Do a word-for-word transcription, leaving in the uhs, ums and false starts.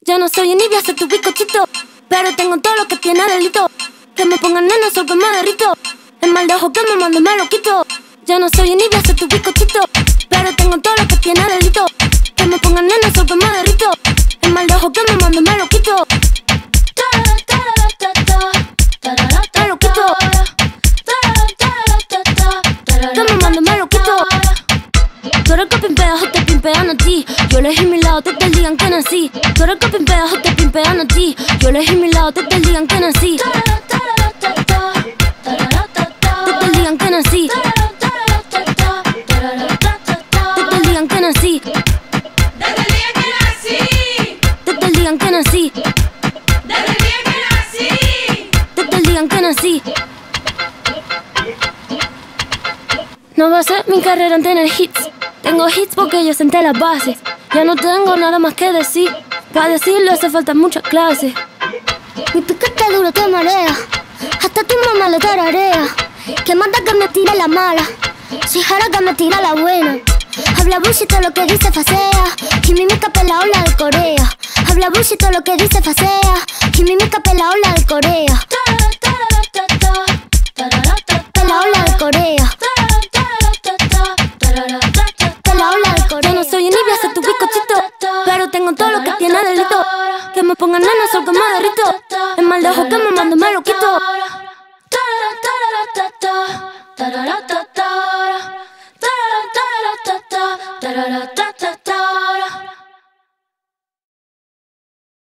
Ya no soy envidia, soy tu bizcochito, pero tengo todo lo que tiene delito. Que me pongan nena, soy que me derrito. El mal de ojo que me mando me lo quito. Ya no soy envidia, soy tu bizcochito, pero tengo todo lo que tiene delito. Que me pongan nena, soy que me derrito. El mal de ojo que me mando me lo quito. Me lo quito. Que me mando me lo quito. Tú eres que pimpeas o te pimpean a ti. Yo elegí mi lado desde el día en que nací. Tú eres que pimpeas o te pimpean a ti. Yo elegí mi lado desde el día en que nací. Desde el día en que nací. Desde el día en que nací. Desde el día en que nací. Desde el día en que nací. Desde el día en que nací. No va a ser mi carrera en tener hits. Tengo hits porque yo senté las bases. Ya no tengo nada más que decir. Para decirlo hace falta muchas clases. Mi piquete duro te marea. Hasta tu mamá lo tararea. Que manda que me tire la mala. Si jara que me tira la buena. Habla bullshit todo lo que dice facea. Quimimica pela ola de Corea. Habla bullshit todo lo que dice facea. Quimimica pela ola de Corea. Pela ola de Corea. Yo no soy envidia, soy tu bizcochito, pero tengo todo lo que tiene delito. Que me pongan nena, soy que me derrito. El mal de ojo que me mando me lo quito. Ta-ra-ta-ta-ta-ta.